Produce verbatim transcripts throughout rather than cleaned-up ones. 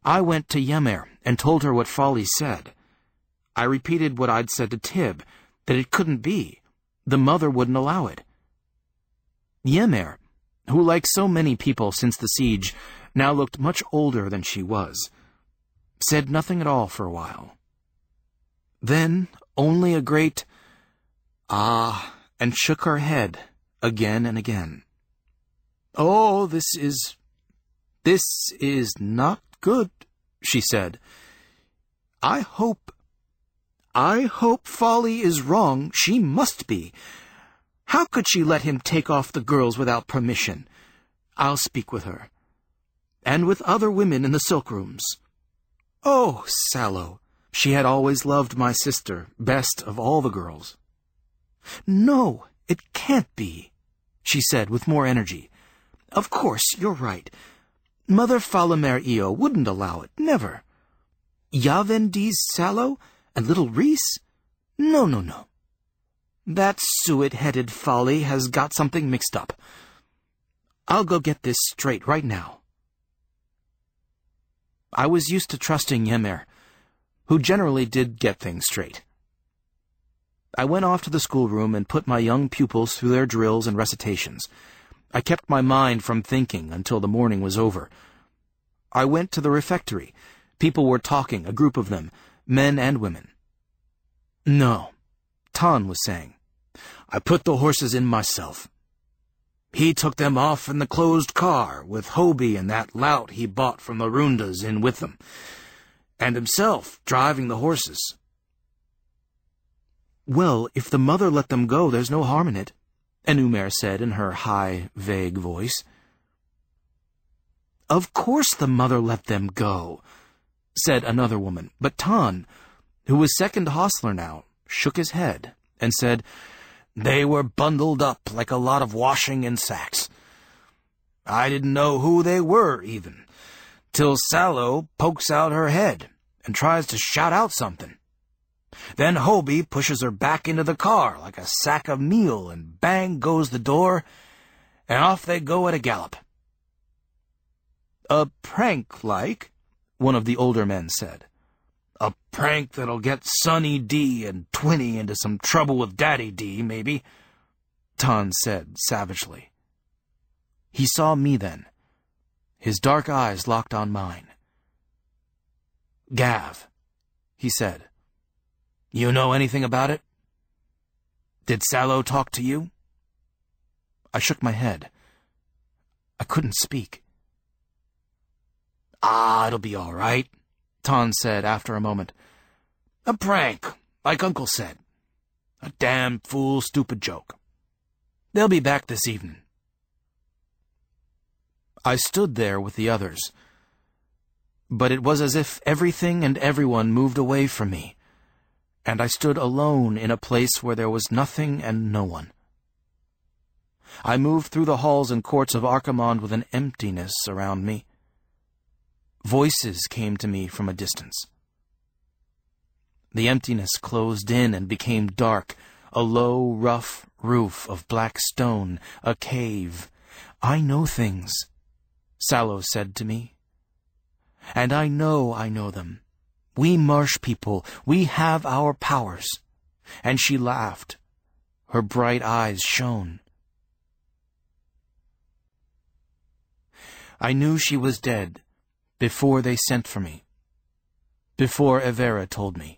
I went to Ymir and told her what Folly said. I repeated what I'd said to Tib, that it couldn't be. The mother wouldn't allow it. Ymir, who, like so many people since the siege, now looked much older than she was, said nothing at all for a while. Then only a great ah, and shook her head again and again. "Oh, this is, this is not good," she said. I hope, I hope Folly is wrong. She must be. How could she let him take off the girls without permission? I'll speak with her. And with other women in the silk rooms. Oh, Sallow, she had always loved my sister, best of all the girls. "No, it can't be," she said with more energy. "Of course, you're right. Mother Falamer Io wouldn't allow it, never. Yavendi's Sallow and little Reese? No, no, no. That suet-headed Folly has got something mixed up. I'll go get this straight right now." I was used to trusting Ymir, who generally did get things straight. I went off to the schoolroom and put my young pupils through their drills and recitations. I kept my mind from thinking until the morning was over. I went to the refectory. People were talking, a group of them, men and women. "No," Tan was saying. "I put the horses in myself. He took them off in the closed car, with Hobie and that lout he bought from the Rundas in with them, and himself driving the horses." "Well, if the mother let them go, there's no harm in it," Enumer said in her high, vague voice. "Of course the mother let them go," said another woman, but Tan, who was second hostler now, shook his head and said, "They were bundled up like a lot of washing in sacks. I didn't know who they were, even, till Sallow pokes out her head and tries to shout out something. Then Hobie pushes her back into the car like a sack of meal, and bang goes the door, and off they go at a gallop." "A prank, like?" one of the older men said. "A prank that'll get Sonny D and Twinny into some trouble with Daddy D, maybe," Tan said savagely. He saw me then. His dark eyes locked on mine. "Gav," he said, "you know anything about it? Did Sallow talk to you?" I shook my head. I couldn't speak. "Ah, it'll be all right," Tan said after a moment. "A prank, like Uncle said. A damn fool stupid joke. They'll be back this evening." I stood there with the others, but it was as if everything and everyone moved away from me, and I stood alone in a place where there was nothing and no one. I moved through the halls and courts of Archimonde with an emptiness around me. Voices came to me from a distance. The emptiness closed in and became dark, a low, rough roof of black stone, a cave. "I know things," Sallow said to me. "And I know I know them. We marsh people, we have our powers." And she laughed. Her bright eyes shone. I knew she was dead before they sent for me, before Avera told me.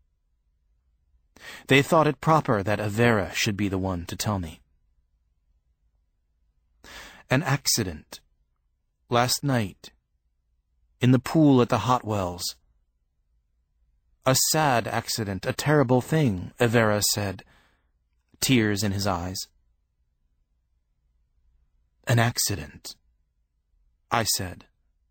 They thought it proper that Avera should be the one to tell me. An accident. Last night. In the pool at the Hot Wells. A sad accident, a terrible thing, Avera said, tears in his eyes. An accident, I said.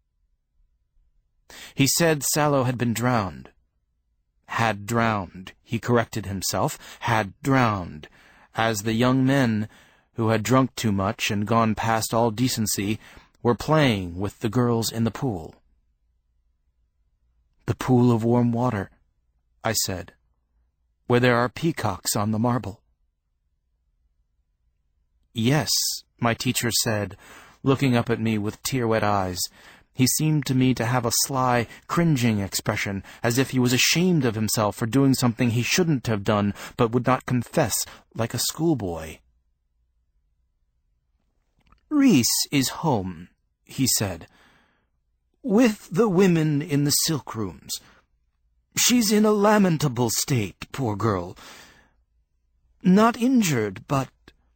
He said Sallow had been drowned. Had drowned, he corrected himself, had drowned, as the young men, who had drunk too much and gone past all decency, were playing with the girls in the pool. The pool of warm water, I said, where there are peacocks on the marble. Yes, my teacher said, looking up at me with tear-wet eyes. He seemed to me to have a sly, cringing expression, as if he was ashamed of himself for doing something he shouldn't have done, but would not confess, like a schoolboy. "Rhys is home," he said, "with the women in the silk rooms. She's in a lamentable state, poor girl. Not injured, but...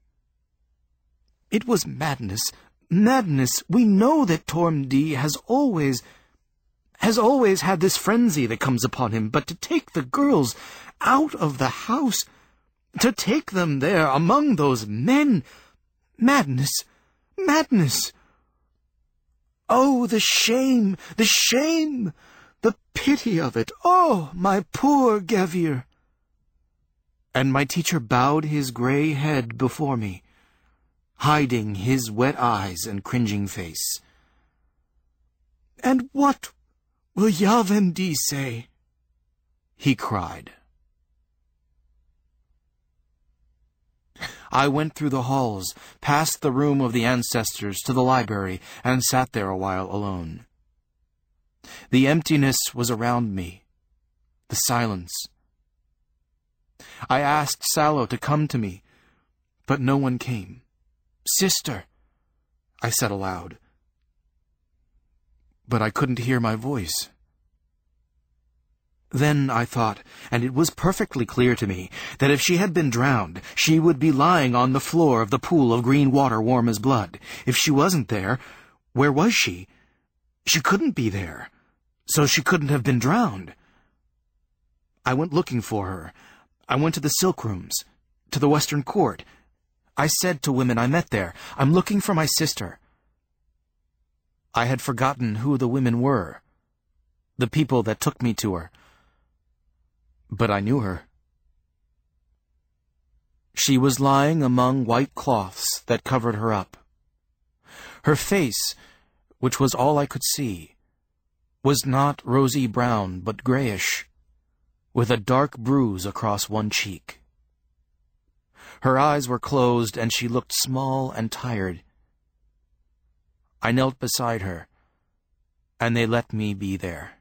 It was madness. Madness. We know that Tormdy has always, has always had this frenzy that comes upon him, but to take the girls out of the house, to take them there among those men, madness, madness. Oh, the shame, the shame, the pity of it. Oh, my poor Gevir." And my teacher bowed his grey head before me, hiding his wet eyes and cringing face. "And what will Yavendi say?" he cried. I went through the halls, past the room of the ancestors to the library, and sat there a while alone. The emptiness was around me, the silence. I asked Sallow to come to me, but no one came. "Sister," I said aloud. But I couldn't hear my voice. Then I thought, and it was perfectly clear to me, that if she had been drowned, she would be lying on the floor of the pool of green water warm as blood. If she wasn't there, where was she? She couldn't be there, so she couldn't have been drowned. I went looking for her. I went to the silk rooms, to the Western Court. I said to women I met there, "I'm looking for my sister." I had forgotten who the women were, the people that took me to her. But I knew her. She was lying among white cloths that covered her up. Her face, which was all I could see, was not rosy brown but grayish, with a dark bruise across one cheek. Her eyes were closed, and she looked small and tired. I knelt beside her, and they let me be there.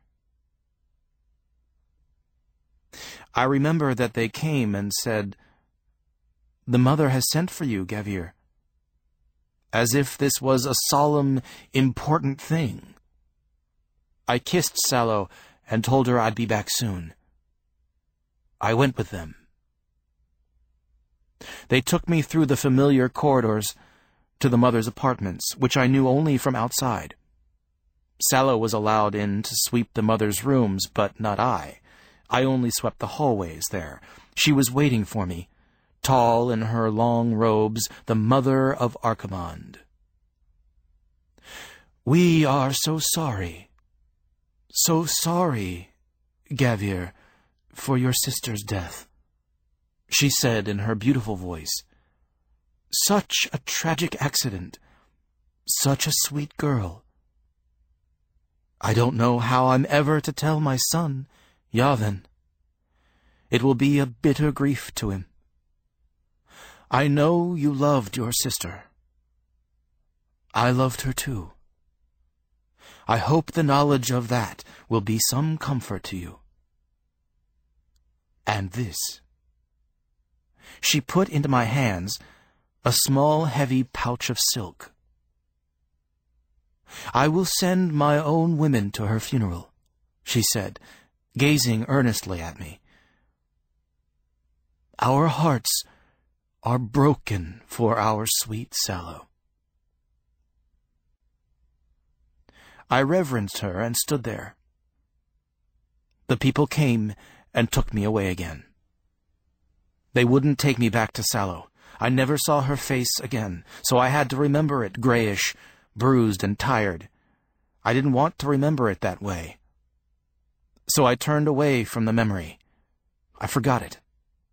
I remember that they came and said, "The mother has sent for you, Gevir," as if this was a solemn, important thing. I kissed Sallow and told her I'd be back soon. I went with them. They took me through the familiar corridors to the mother's apartments, which I knew only from outside. Sallow was allowed in to sweep the mother's rooms, but not I. I only swept the hallways there. She was waiting for me, tall in her long robes, the mother of Archimonde. "We are so sorry, so sorry, Gevir, for your sister's death," she said in her beautiful voice. "Such a tragic accident. Such a sweet girl. I don't know how I'm ever to tell my son, Yaven. It will be a bitter grief to him. I know you loved your sister. I loved her too. I hope the knowledge of that will be some comfort to you. And this." She put into my hands a small, heavy pouch of silk. "I will send my own women to her funeral," she said, gazing earnestly at me. "Our hearts are broken for our sweet Sallow." I reverenced her and stood there. The people came and took me away again. They wouldn't take me back to Sallow. I never saw her face again, so I had to remember it grayish, bruised and tired. I didn't want to remember it that way. So I turned away from the memory. I forgot it.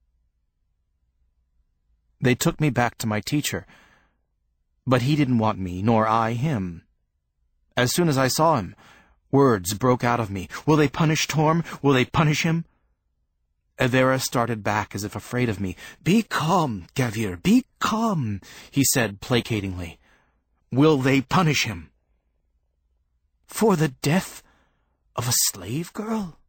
They took me back to my teacher, but he didn't want me, nor I him. As soon as I saw him, words broke out of me. "Will they punish Torm? Will they punish him?" Evera started back as if afraid of me. "Be calm, Gevir, be calm," he said placatingly. "Will they punish him?" For the death of a slave girl?